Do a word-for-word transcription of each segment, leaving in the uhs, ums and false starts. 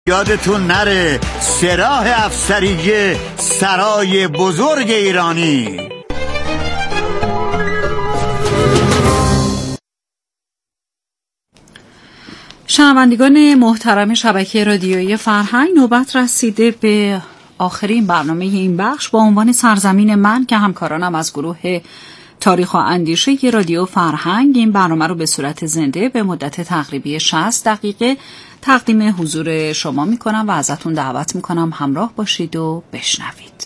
یادتون نره سراح افسریه سرای بزرگ ایرانی. شنوندگان محترم شبکه رادیویی فرهنگ، نوبت رسیده به آخرین برنامه این بخش با عنوان سرزمین من که همکارانم از گروه تاریخ و اندیشه رادیو فرهنگ این برنامه رو به صورت زنده به مدت تقریبی شصت دقیقه تقدیم حضور شما میکنم و ازتون دعوت میکنم همراه باشید و بشنوید.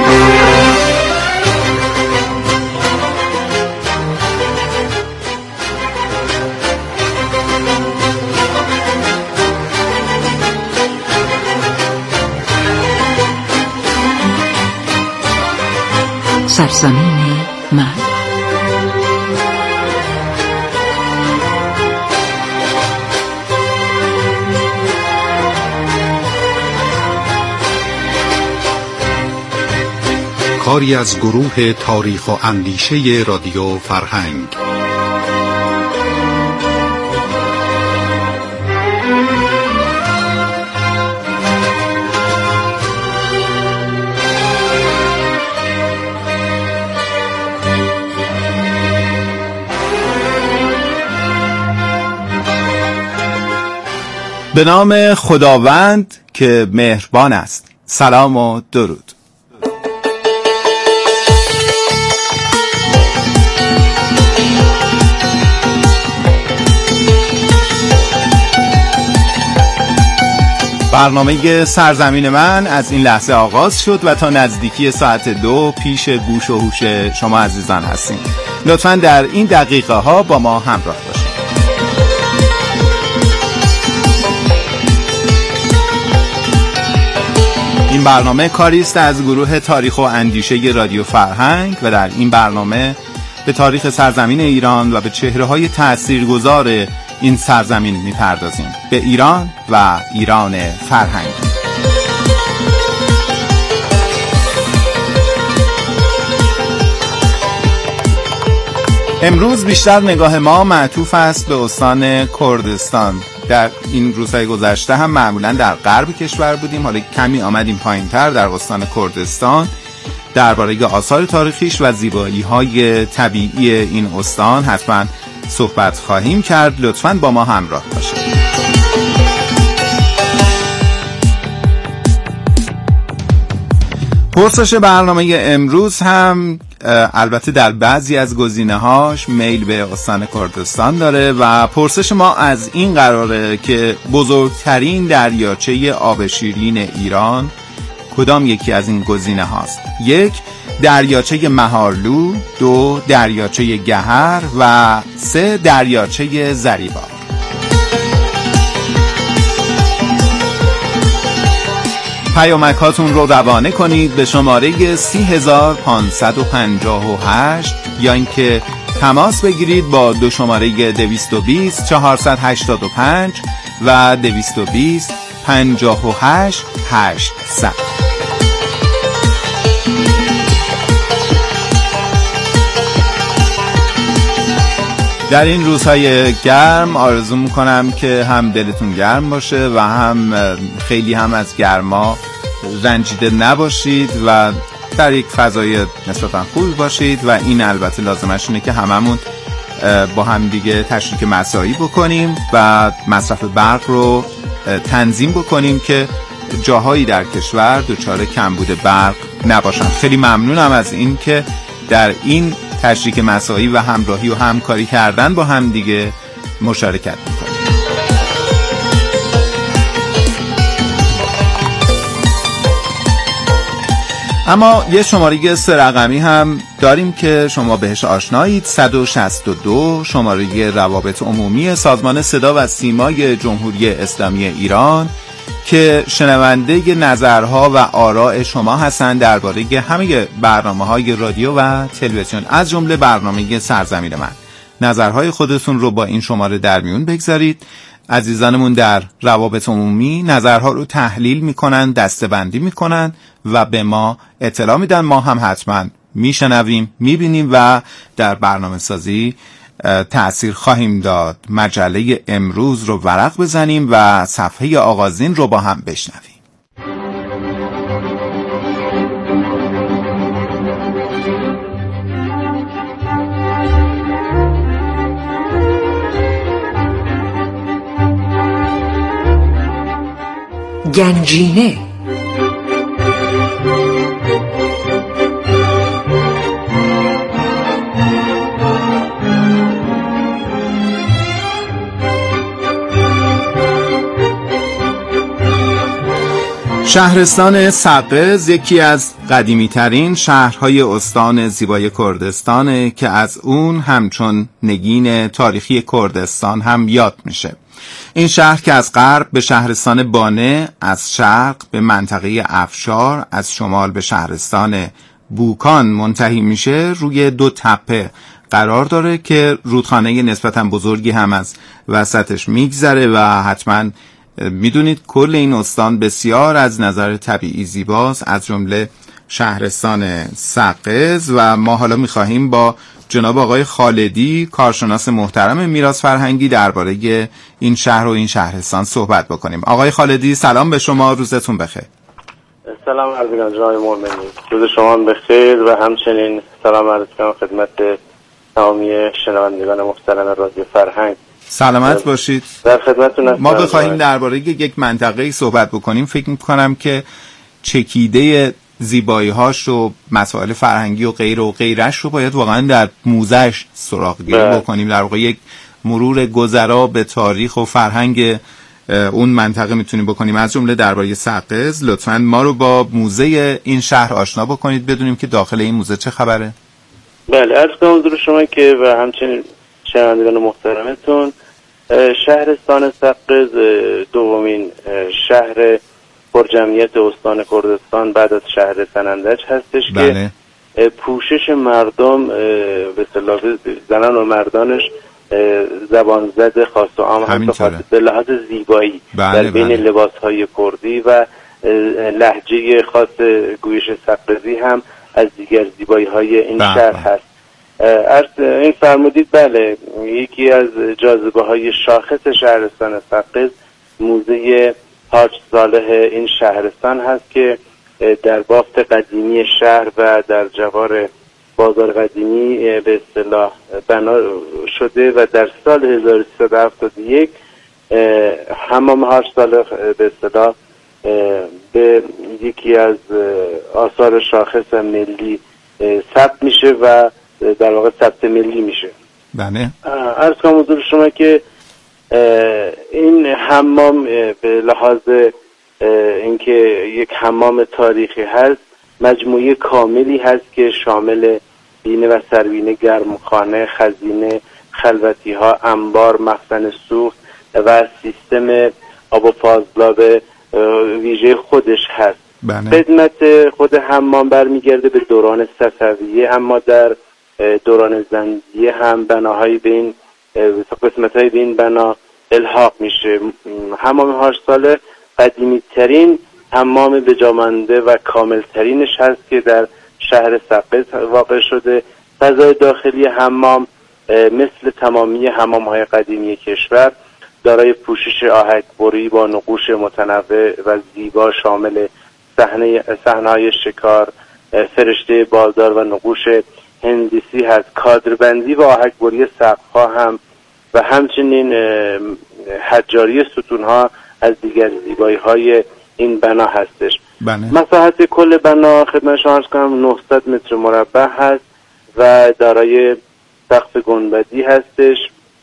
سرزمین من. کاری از گروه تاریخ و اندیشه رادیو فرهنگ. به نام خداوند که مهربان است. سلام و درود. برنامه سرزمین من از این لحظه آغاز شد و تا نزدیکی ساعت دو پیش گوش و هوش شما عزیزان هستیم. لطفاً در این دقیقه ها با ما همراه باشید. این برنامه کاری است از گروه تاریخ و اندیشه رادیو فرهنگ و در این برنامه به تاریخ سرزمین ایران و به چهره‌های تاثیرگذار این سرزمین می‌پردازیم، به ایران و ایران فرهنگ. امروز بیشتر نگاه ما معطوف است به استان کردستان. در این روزهای گذشته هم معمولا در غرب کشور بودیم، حالا کمی آمدیم پایین‌تر در استان کردستان درباره آثار تاریخیش و زیبایی‌های طبیعی این استان حتما صحبت خواهیم کرد. لطفاً با ما همراه باشید. پرسش برنامه امروز هم البته در بعضی از گزینه‌هاش میل به استان کردستان داره و پرسش ما از این قراره که بزرگترین دریاچه آب شیرین ایران کدام یکی از این گزینه هاست؟ یک، دریاچه مهارلو، دو، دریاچه گهر و سه، دریاچه زریبار. پیامک هاتون رو روانه کنید به شماره سی هزار پانصد و پنجاه و هشت یا اینکه تماس بگیرید با دو شماره دویست و بیست چهارصد و هشتاد و پنج و دویست و بیست پنجاه و هشت هشتصد. در این روزهای گرم آرزو میکنم که هم دلتون گرم باشه و هم خیلی هم از گرما رنجیده نباشید و در یک فضای نسبتا خوب باشید و این البته لازمش اینه که هممون با هم دیگه تشریک مساعی بکنیم و مصرف برق رو تنظیم بکنیم که جاهایی در کشور دچار کمبود برق نباشن. خیلی ممنونم از این که در این تشریک مساعی و همراهی و همکاری کردن با هم دیگه مشارکت میکنیم. اما یه شماره سه رقمی هم داریم که شما بهش آشنایید، صد و شصت و دو، شماره روابط عمومی سازمان صدا و سیمای جمهوری اسلامی ایران که شنونده نظرها و آراء شما هستند درباره همه برنامه‌های رادیو و تلویزیون از جمله برنامه سرزمین من. نظرهای خودتون رو با این شماره در میون بگذارید. عزیزانمون در روابط عمومی نظرها رو تحلیل میکنن، دسته‌بندی میکنن و به ما اطلاع میدن. ما هم حتما میشنویم، میبینیم و در برنامه سازی تأثیر خواهیم داد. مجله امروز رو ورق بزنیم و صفحه آغازین رو با هم بشنویم. گنجینه. شهرستان سقز یکی از قدیمی‌ترین شهرهای استان زیبای کردستانه که از اون همچون نگین تاریخی کردستان هم یاد میشه. این شهر که از غرب به شهرستان بانه، از شرق به منطقه افشار، از شمال به شهرستان بوکان منتهی میشه، روی دو تپه قرار داره که رودخانه نسبتاً بزرگی هم از وسطش میگذره و حتماً میدونید کل این استان بسیار از نظر طبیعی زیباست، از جمله شهرستان سقز. و ما حالا میخواهیم با جناب آقای خالدی، کارشناس محترم میراث فرهنگی، درباره این شهر و این شهرستان صحبت بکنیم. آقای خالدی سلام به شما، روزتون بخیر. سلام عرض می‌کنم جناب مؤمنی، روز شما بخیر و همچنین سلام عرض می‌کنم خدمت تمامی شنوندگان محترم رادیو فرهنگ. سلامت باشید. در خدمتتون هستم. ما بخوایم درباره یک منطقه‌ای صحبت بکنیم، فکر می‌کنم که چکیده زیبایی‌هاش و مسائل فرهنگی و غیر و غیرش رو باید واقعا در موزه‌اش سراغ گیری بکنیم. در واقع یک مرور گذرا به تاریخ و فرهنگ اون منطقه میتونیم بکنیم. از جمله درباره سقز لطفاً ما رو با موزه این شهر آشنا بکنید، بدونیم که داخل این موزه چه خبره. بله، عرض کنم حضور شما که و همچنین شنوندگان محترمتون، شهرستان سقز دومین شهر پرجمعیت استان کردستان بعد از شهر سنندج هستش. بله. که پوشش مردم به اصطلاح زنان و مردانش زبان زد خاص و عام هم به لحاظ زیبایی. بله، در بین بله. لباسهای کردی و لهجه خاص گویش سقزی هم از دیگر زیبایی های این بله. شهر هست. این فرمودید بله، یکی از جاذبه های شاخص شهرستان سقز موزه حاج صالح این شهرستان هست که در بافت قدیمی شهر و در جوار بازار قدیمی به اصطلاح بنا شده و در سال هزار و سیصد و هفتاد و یک حمام حاج صالح به اصطلاح به یکی از آثار شاخص ملی ثبت میشه و در واقع ثبت ملی میشه. بله. عرض کنم حضور شما که این حمام به لحاظ اینکه یک حمام تاریخی هست، مجموعه کاملی هست که شامل بینه و سربینه، گرمخانه، خزینه، خلوتی ها، انبار، مخزن سوخت و سیستم آب و فاضلاب ویژه خودش هست. بله. خدمت خود حمام برمیگرده به دوران صفویه، اما در دوران زندیه هم بناهای به این قسمت‌های به این بنا الحاق میشه. حمام حاج صالح قدیمی ترین حمام بجامانده و کامل ترینش هست که در شهر سقز واقع شده. فضای داخلی حمام مثل تمامی حمام‌های قدیمی کشور دارای پوشش آهک‌بری با نقوش متنوع و زیبا شامل صحنه صحنه‌های شکار، فرشته بالدار و نقوش هندسی هست. کادربندی و آهک‌بری سقف‌ها هم و همچنین حجاری ستون‌ها از دیگر زیبایی‌های این بنا هستش. بله. مساحت کل بنا خدمت شما عرض کنم نهصد متر مربع هست و دارای سقف گنبدی هستش.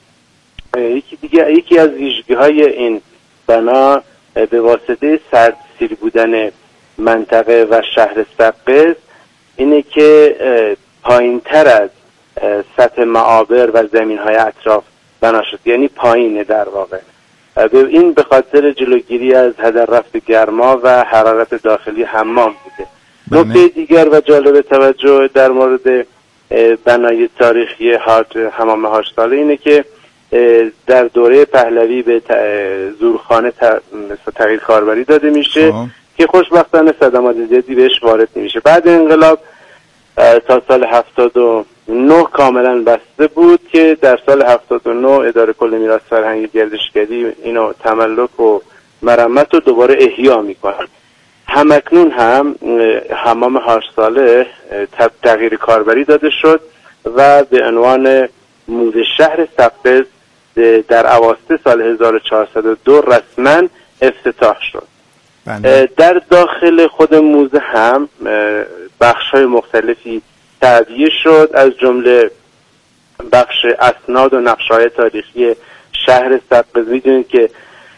یکی دیگه یکی از ویژگی‌های این بنا به واسطه سردسیر بودن منطقه و شهر سقز اینه که پایین‌تر از سطح معابر و زمین‌های اطراف بنا شد، یعنی پایینه در واقع. این به خاطر جلوگیری از هدر رفت گرما و حرارت داخلی حمام بوده. نکته دیگر و جالب توجه در مورد بنای تاریخی حمام حاج صالح اینه که در دوره پهلوی به زورخانه تغییر کاربری داده میشه آه. که خوشبختانه صدمات زیادی بهش وارد نمیشه. بعد انقلاب تا سال هفتاد و نه کاملا بسته بود که در سال هفتاد و نه اداره کل میراث فرهنگی گردشگری اینو تملک و مرمت رو دوباره احیا میکنن. همکنون هم حمام حاج صالح تغییر کاربری داده شد و به عنوان موزه شهر سقز در اواسط سال هزار و چهارصد و دو رسما افتتاح شد. بله. در داخل خود موزه هم بخش‌های مختلفی تعبیه شد، از جمله بخش اسناد و نقشه‌های تاریخی شهر سقز. میدونید که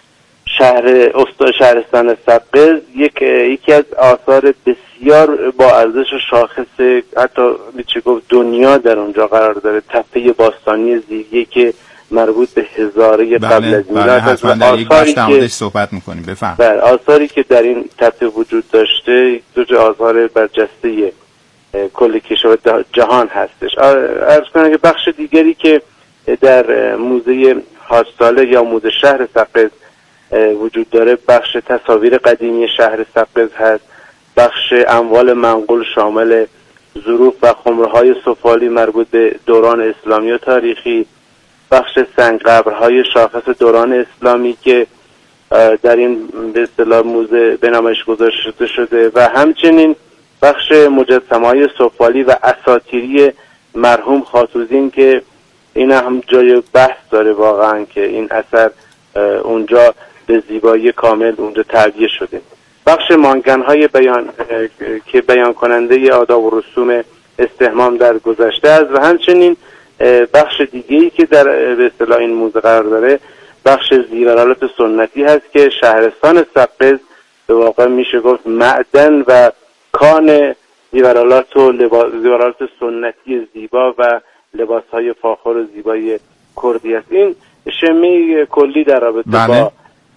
شهر استا شهرستان سقز یک یکی از آثار بسیار با ارزش و شاخص حتی میشه گفت دنیا در اونجا قرار داره. تپه باستانی زیگه که مربوط به هزاره بله، قبل از میلاد. بله حتما در یک بخش در موردش صحبت میکنیم. بفهم. بله، آثاری که در این تپه وجود داشته دو جا آثار برجسته کل کشور جهان هستش. عرض کنم که بخش دیگری که در موزه حاج صالح یا موزه شهر سقز وجود داره بخش تصاویر قدیمی شهر سقز هست، بخش اموال منقول شامل ظروف و خمرهای سفالی مربوط به دوران اسلامی و تاریخی، بخش سنگ قبرهای شاخص دوران اسلامی که در این به اصطلاح موزه به نمایش گذاشته شده و همچنین بخش مجسمه‌های سفالی و اساطیری مرحوم خاتوزین که این هم جای بحث داره واقعا که این اثر اونجا به زیبایی کامل اونجا تعبیه شده. بخش مانگن‌های بیان که بیان کننده آداب و رسوم استحمام در گذشته است و همچنین بخش دیگه‌ای که در به اصطلاح این موزه قرار داره بخش زیورالات سنتی هست که شهرستان سقز به واقع میشه گفت معدن و کان زیورالات و زیورالات سنتی زیبا و لباس‌های فاخر و زیبای کردی است. این شمی کلی در رابطه بله. با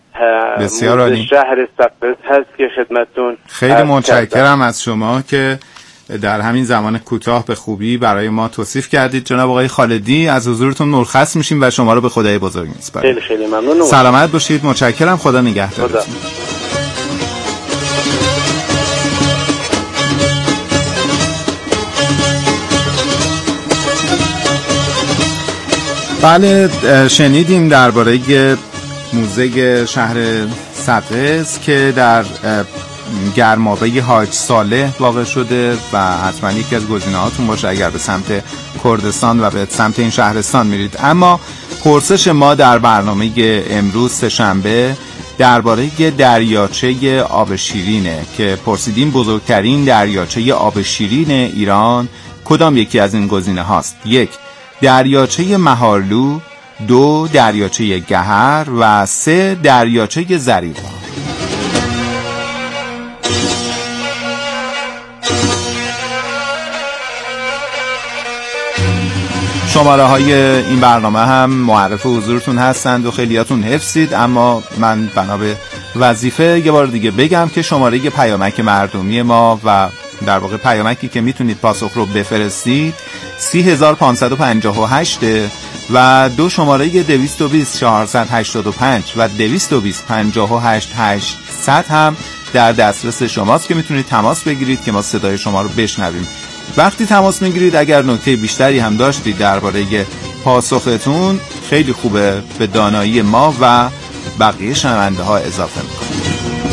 بسیار عالی شهر سقز هست که خدمتتون خیلی متشکرم از شما که در همین زمان کوتاه به خوبی برای ما توصیف کردید. جناب آقای خالدی از حضورتون مرخص میشیم و شما رو به خدای بزرگ میسپاریم. خیلی خیلی ممنون. سلامت باشید. متشکرم. خدا نگهدارتون. بله شنیدیم درباره موزه شهر سقز که در گرمابه حاج صالح واقع شده و حتما یکی از گزینه‌هاتون باشه اگر به سمت کردستان و به سمت این شهرستان میرید. اما پرسش ما در برنامه امروز سه‌شنبه درباره دریاچه آب شیرینه که پرسیدیم بزرگترین دریاچه آب شیرین ایران کدام یکی از این گزینه هاست؟ یک دریاچه مهارلو، دو دریاچه گهر و سه دریاچه زریوار. شماره های این برنامه هم معرف حضورتون هستند و خیلیاتون حفظید، اما من بنا به وظیفه یه بار دیگه بگم که شماره پیامک مردمی ما و در واقع پیامکی که میتونید پاسخ رو بفرستید سی هزار پانصد و پنجاه و هشت و دو شماره دویست و بیست چهارصد و هشتاد و پنج و دویست و بیست پنجاه و هشت هشتصد هم در دسترس شماست که میتونید تماس بگیرید که ما صدای شما رو بشنویم. وقتی تماس میگیرید اگر نکته بیشتری هم داشتید درباره پاسختون خیلی خوبه به دانایی ما و بقیه شنونده ها اضافه میکنید.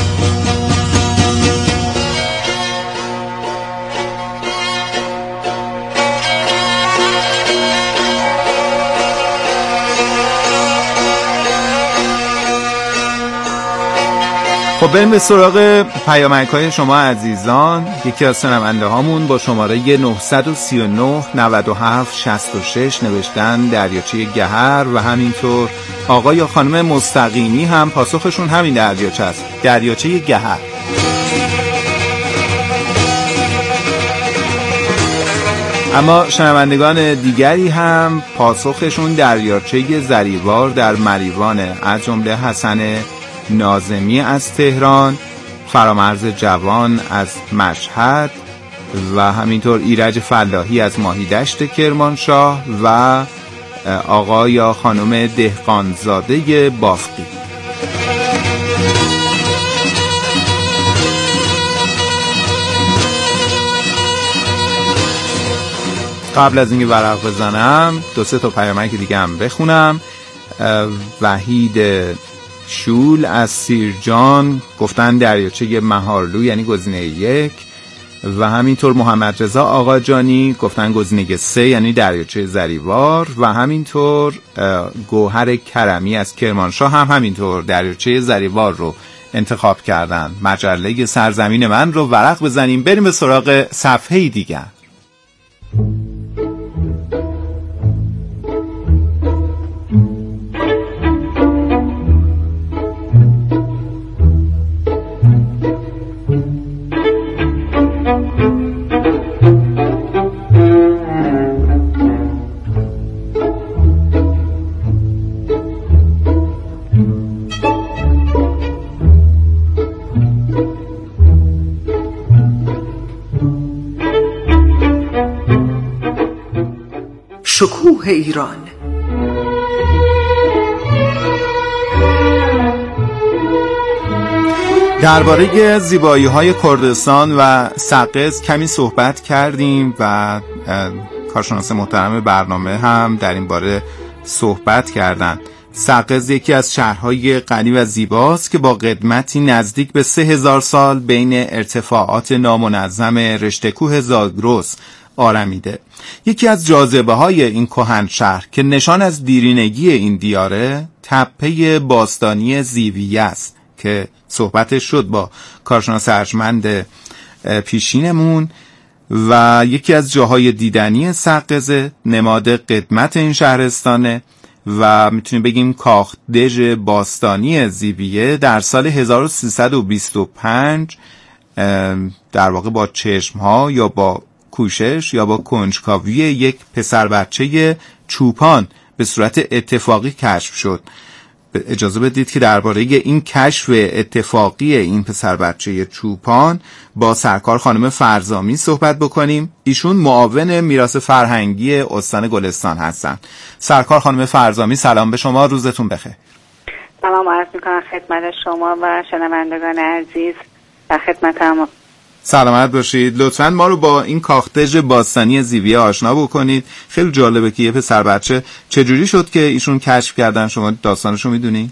خب بریم به سراغ پیامک های شما عزیزان. یکی از شنونده هامون با شماره نه سه نه نه هفت شصت و شش نوشتن دریاچه گهر و همینطور آقا یا خانم مستقیمی هم پاسخشون همین دریاچه است، دریاچه گهر. اما شنوندگان دیگری هم پاسخشون دریاچه زریوار در مریوانه، از جمله حسن ناظمی از تهران، فرامرز جوان از مشهد و همینطور ایرج فلاحی از ماهیدشت کرمانشاه و آقا یا خانم دهقانزاده بافقی. قبل از اینکه ورق بزنم دو سه تا پیامک دیگه هم بخونم. وحید شول از سیرجان گفتن دریاچه مهارلو یعنی گزینه یک، و همینطور محمد رضا آقاجانی گفتن گزینه سه یعنی دریاچه زریوار، و همینطور گوهر کرمی از کرمانشاه هم همینطور دریاچه زریوار رو انتخاب کردن. مجله سرزمین من رو ورق بزنیم، بریم به سراغ صفحه دیگر. شکوه ایران. درباره زیبایی‌های کردستان و سقز کمی صحبت کردیم و کارشناس محترم برنامه هم در این باره صحبت کردند. سقز یکی از شهرهای غنی و زیباست که با قدمتی نزدیک به سه هزار سال بین ارتفاعات نامنظم رشته کوه زاگرس آرمیده. یکی از جاذبه های این کهن شهر که نشان از دیرینگی این دیاره تپه باستانی زیویه است که صحبتش شد با کارشناس ارجمند پیشینمون، و یکی از جاهای دیدنی سقز نماد قدمت این شهرستانه و میتونیم بگیم کاخدژ باستانی زیویه در سال هزار و سیصد و بیست و پنج در واقع با چشمها یا با کوشش یا با کنجکاوی یک پسر بچه چوپان به صورت اتفاقی کشف شد. اجازه بدید که درباره این کشف اتفاقی این پسر بچه چوپان با سرکار خانم فرزامی صحبت بکنیم. ایشون معاون میراث فرهنگی استان گلستان هستن. سرکار خانم فرزامی سلام به شما، روزتون بخیر. سلام عرض میکنم خدمت شما و شنوندگان عزیز و خدمت هم. سلامت باشید. لطفاً ما رو با این کاخدژ باستانی زیویه آشنا بکنید. خیلی جالبه که یه پسر بچه چجوری شد که ایشون کشف کردن، شما داستانشو میدونی؟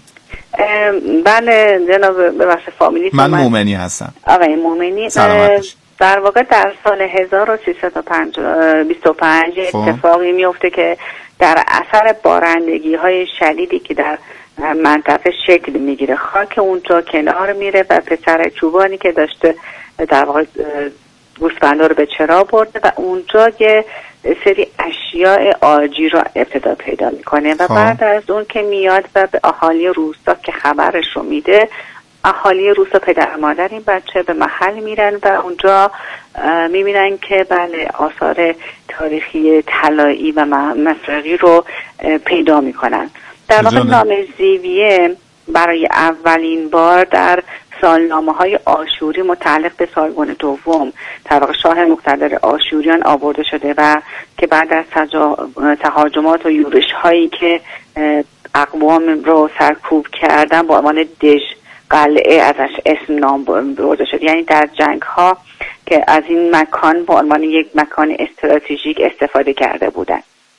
بله جناب، به واسه فامیلی من مومنی هستم. آقای مومنی. در واقع در سال هزار و سیصد و بیست و پنج اتفاقی میفته که در اثر بارندگی های شدیدی که در منطقه شکل میگیره، خاک اونجا کنار میره و پسر چوبانی که داشته در واقع گوسفندا رو به چرا برده و اونجا یه سری اشیاء عاجی رو ابتدا پیدا میکنه و بعد از اون که میاد و به اهالی روستا که خبرش رو میده، اهالی روستا پدر مادر این بچه به محل میرن و اونجا میبینن که بله آثار تاریخی طلایی و مفرقی رو پیدا میکنن. در واقع نام زیویه برای اولین بار در سالنامه های آشوری متعلق به سالگون دوم در واقع شاه مقتدر آشوریان آورده شده و که بعد از تهاجمات و یورش هایی که اقوام رو سرکوب کردن با عنوان دژ قلعه ازش اسم نام برده شده، یعنی در جنگ ها که از این مکان با عنوان یک مکان استراتژیک استفاده کرده بودن.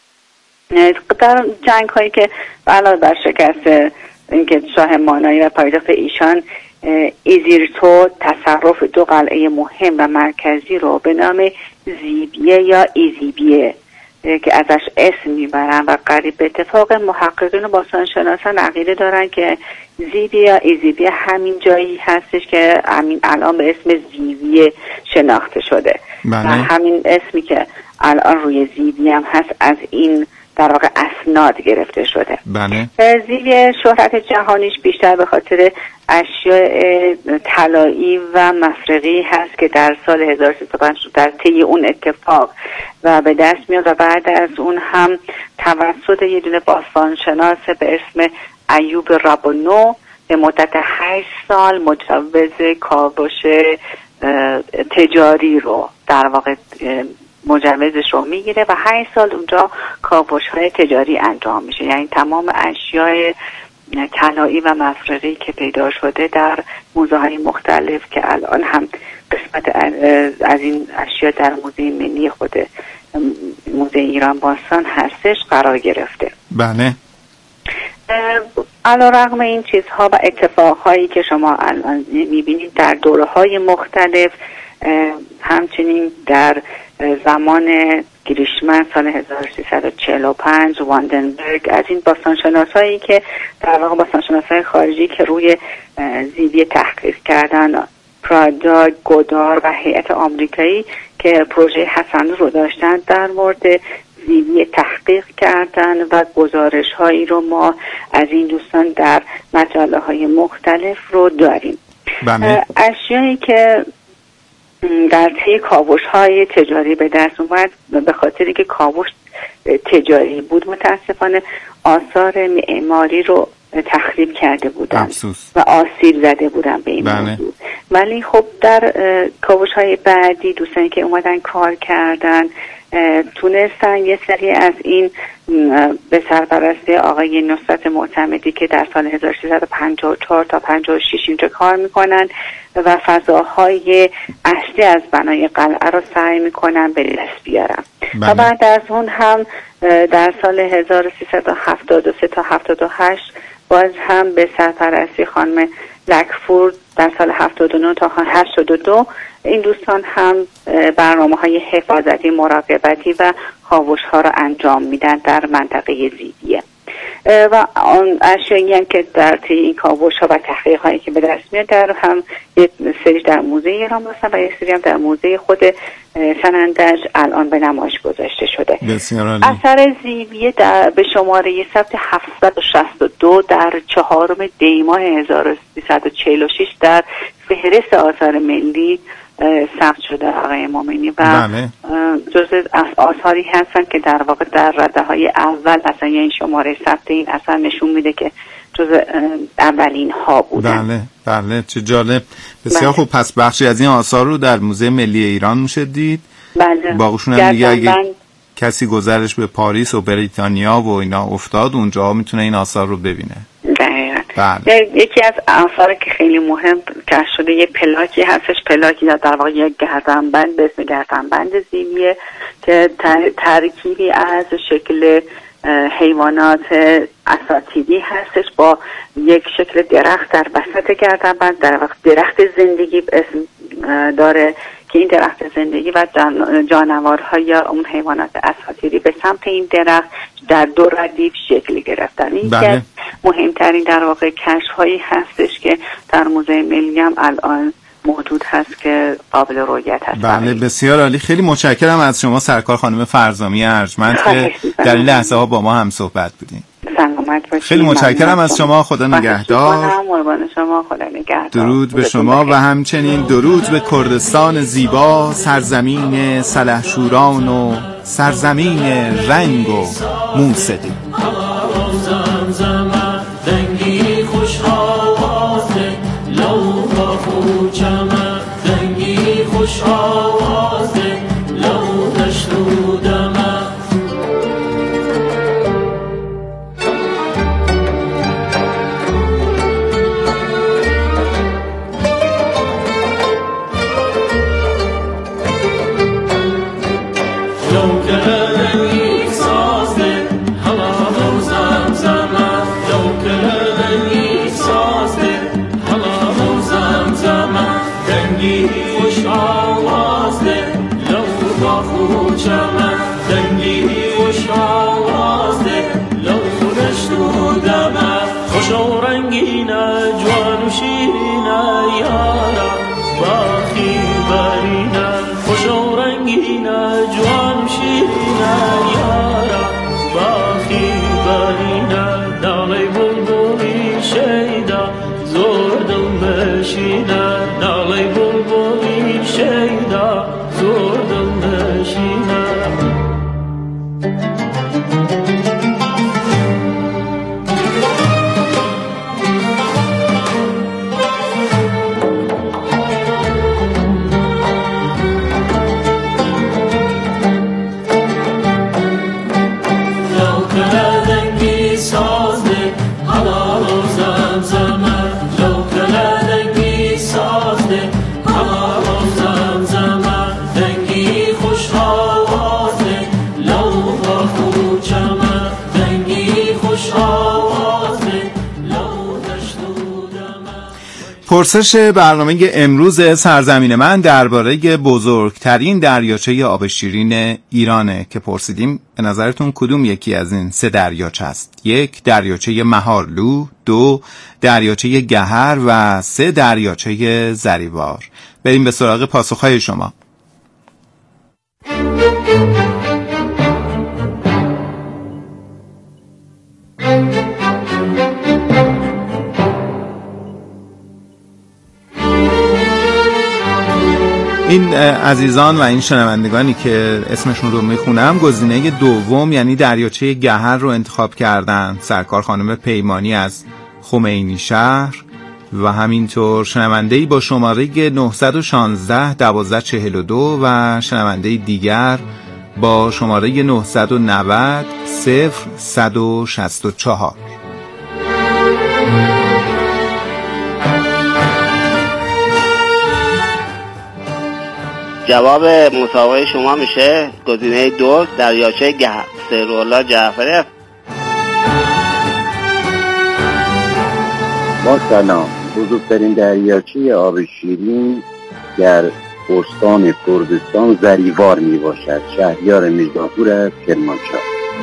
در جنگ هایی که علاوه بر شکست اینکه شاه مانایی و پایتخت ایشان ایزیرتو تصرف دو قلعه مهم و مرکزی رو به نام زیبیه یا ایزیبیه که ازش اسم میبرن و قریب به اتفاق محققین و باستانشناسان عقیده دارن که زیبیه یا ایزیبیه همین جایی هستش که همین الان به اسم زیبیه شناخته شده و همین اسمی که الان روی زیبیه هم هست از این در واقع اسناد گرفته شده. بله. زیبیه شهرت جهانیش بیشتر به خاطر اشیاء طلایی و مفرقی هست که در سال هزار و سیصد و پنج در طی اون اتفاق و به دست میاد و بعد از اون هم توسط یه دونه باستانشناس به اسم ایوب رابونو به مدت هشت سال مجوز کاوش تجاری رو در واقع مجوزش رو میگیره و هشت سال اونجا کاوش های تجاری انجام میشه، یعنی تمام اشیاء طلایی و مفرقی که پیدا شده در موزه های مختلف که الان هم قسمت از این اشیاء در موزه ملی خود موزه ایران باستان هستش قرار گرفته. بله. علیرغم این چیزها و اتفاقهایی که شما الان میبینید در دوره‌های مختلف، همچنین در زمان گریشمن سال هزار و سیصد و چهل و پنج، واندنبرگ، از این باستانشناسایی که در واقع باستانشناسای خارجی که روی زیویه تحقیق کردن، پرادا، گودار و هیئت آمریکایی که پروژه حسن رو داشتن، در مورد زیویه تحقیق کردن و گزارش هایی رو ما از این دوستان در مجله های مختلف رو داریم. بله. اشیایی که در طی کاوش های تجاری به دست اومد، به خاطری که کاوش تجاری بود، متاسفانه آثار معماری رو تخریب کرده بودن افسوس. و آسیب زده بودن به این بله. موضوع. ولی خب در کاوش های بعدی دوستانی که اومدن کار کردن تونستن یه سری از این به سرپرستی آقای نصرت معتمدی که در سال هزار و سیصد و پنجاه و چهار تا پنجاه و شش اینجا کار میکنن و فضاهای اصلی از بنای قلعه رو سعی میکنن به دست بیارن. بله. و بعد از اون هم در سال هزار و سیصد و هفتاد و سه تا هفتاد و هشت باز هم به سرپرستی خانم لکفورد در سال هفتاد و نه تا هشتاد و دو این دوستان هم برنامه های حفاظتی، مراقبتی و کاوش ها را انجام میدن در منطقه زیویه. و آن اشیایی هم که در طی این کاوش ها و تحقیق هایی که به دست میاد در هم یک سری در موزه ایران باستان و یک سری هم در موزه خود سنندج الان به نمایش گذاشته شده. اثر زیویه در به شماره ثبت هفتصد و شصت و دو در چهارم دی ماه هزار و سیصد و چهل و شش در فهرست آثار ملی ثبت شده آقای مومنی و بله. جزء آثاری هستن که در واقع در رده های اول اصلا این شماره ثبت این اثر نشون میده که جزء اولین ها بودن. بله بله چه جالب. بسیار بله. خوب. پس بخشی از این آثار رو در موزه ملی ایران میشه دید. بله. باقیشون هم دیگه اگه کسی گذرش به پاریس و بریتانیا و اینا افتاد اونجا میتونه این آثار رو ببینه. بله. یکی از آثار که خیلی مهم کشف شده یه پلاکی هستش، پلاکی در واقع یک گردنبند به اسم گردنبند زیویه که ترکیبی از شکل حیوانات اساطیری هستش با یک شکل درخت در وسط گردنبند، در واقع درخت زندگی اسم داره که این درخت زندگی و جانورها یا اون حیوانات اساطیری به سمت این درخت در دو ردیف شکل گرفتن. این بله. که مهمترین در واقع کشف هایی هستش که در موزه ملی هم الان موجود هست که قابل رؤیت هست. بله بسیار عالی. خیلی متشکرم از شما سرکار خانم فرزامی ارجمند که در این لحظه ها با ما هم صحبت بودین. سلامت باشید. خیلی متشکرم از شما. خدا نگهدار. قربان شما. خدا نگهدار. درود به شما و همچنین درود به کردستان زیبا، سرزمین سلحشوران و سرزمین رنگ و موسیقی. پرسش برنامه امروز سرزمین من درباره بزرگترین دریاچه آب شیرین ایرانه که پرسیدیم به نظرتون کدوم یکی از این سه دریاچه است؟ یک، دریاچه مهارلو، دو، دریاچه گهر و سه، دریاچه زریوار. بریم به سراغ پاسخهای شما. این عزیزان و این شنوندگانی که اسمشون رو میخونم گزینه دوم یعنی دریاچه گهر رو انتخاب کردن. سرکار خانم پیمانی از خمینی شهر و همینطور شنونده‌ای با شماره نه یک شش یک دو چهار دو و شنونده دیگر با شماره نه نه صفر صفر صفر شش چهار. جواب مسابقه شما میشه گزینه دو، دریاچه گهر. سیرالله جعفری. با سلام، بزرگترین دریاچه آب شیرین در استان کردستان زریوار می باشد. شهریار میرداپور از کرمانشاه.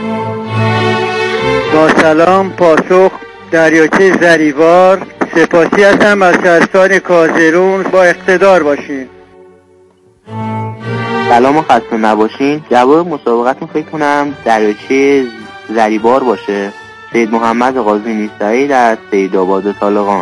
با سلام، پاسخ دریاچه زریوار. سپاسی هستم از شهرستان کازرون. با اقتدار باشین. سلام و خسته نباشین. جواب مسابقتون فکر کنم دریاچه زریوار باشه. سید محمد قاضی میرسعید از سیدآباد طالقان.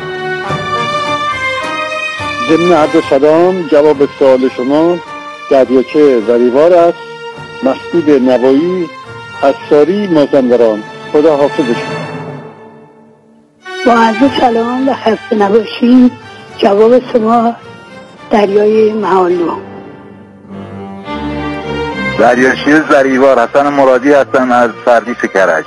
ضمن عرض سلام، جواب سوال شما دریاچه زریوار است. مسعود نوایی از ساری مازندران. خدا حافظ شما. با عرض سلام و خسته نباشین. جواب شما دریای مهارلو. دریاچه زریوار. حسن مرادی هستم از فردیس کرج.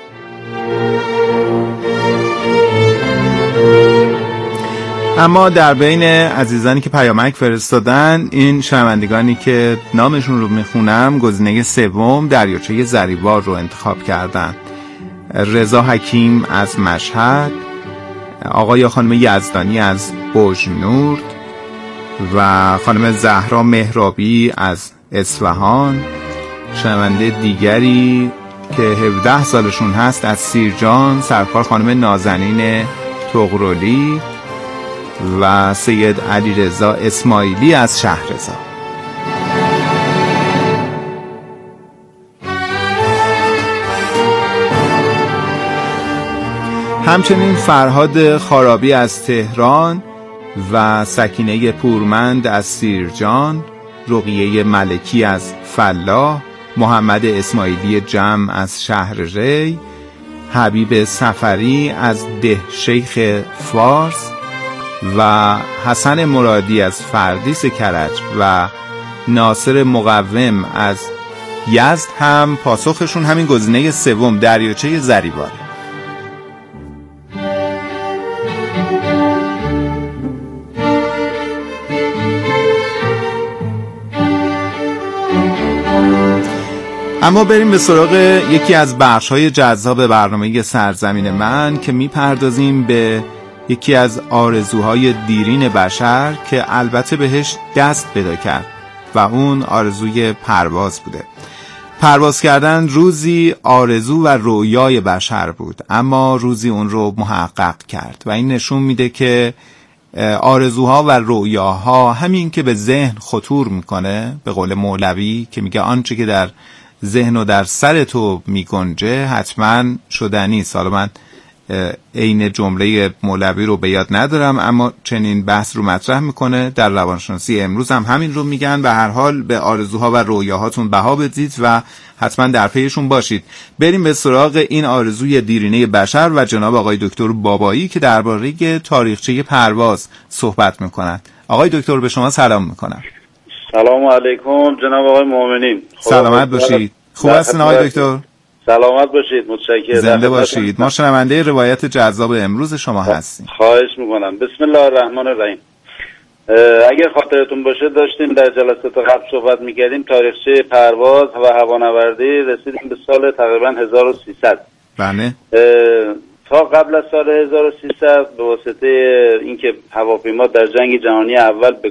اما در بین عزیزانی که پیامک فرستادن این شنوندگانی که نامشون رو میخونم گزینه سوم دریاچه زریوار رو انتخاب کردن. رضا حکیم از مشهد، آقای یا خانم یزدانی از بوجنورد و خانم زهرا مهرابی از اصفهان. شنونده دیگری که هفده سالشون هست از سیرجان، سرکار خانم نازنین تغرلی و سید علیرضا اسماعیلی از شهرزا. همچنین فرهاد خارابی از تهران و سکینه پورمند از سیرجان، رقیه ملکی از فلاح، محمد اسماعیلی جم از شهر ری، حبیب سفری از ده شیخ فارس و حسن مرادی از فردیس کرج و ناصر مقوم از یزد هم پاسخشون همین گزینه سوم دریاچه زریواره. اما بریم به سراغ یکی از بخش‌های جذاب برنامه سرزمین من که میپردازیم به یکی از آرزوهای دیرین بشر که البته بهش دست پیدا کرد و اون آرزوی پرواز بوده. پرواز کردن روزی آرزو و رویای بشر بود، اما روزی اون رو محقق کرد و این نشون میده که آرزوها و رویاها همین که به ذهن خطور میکنه، به قول مولوی که میگه آنچه که در ذهن و در سر تو میگنجه حتما شدنی است. حالا من عین جمله مولوی رو به یاد ندارم، اما چنین بحث رو مطرح میکنه. در روانشناسی امروز هم همین رو میگن و هر حال به آرزوها و رویاهاتون بها بدید و حتما در پیشون باشید. بریم به سراغ این آرزوی دیرینه بشر و جناب آقای دکتر بابایی که درباره تاریخچه پرواز صحبت میکنن. آقای دکتر به شما سلام میکنم. سلام علیکم جناب آقای مومنین. سلامت باشید. خوب هستین آقای دکتر؟ سلامت باشید، متشکرم. زنده باشید. ما شنونده روایت جذاب امروز شما هستیم. خواهش میکنم. بسم الله الرحمن الرحیم. اگر خاطرتون باشه داشتیم در جلسات قبل صحبت میکردیم تاریخچه پرواز و هوانوردی، رسیدیم به سال تقریبا هزار و سیصد. بله. تا قبل از سال هزار و سیصد به واسطه اینکه هواپیما در جنگ جهانی اول به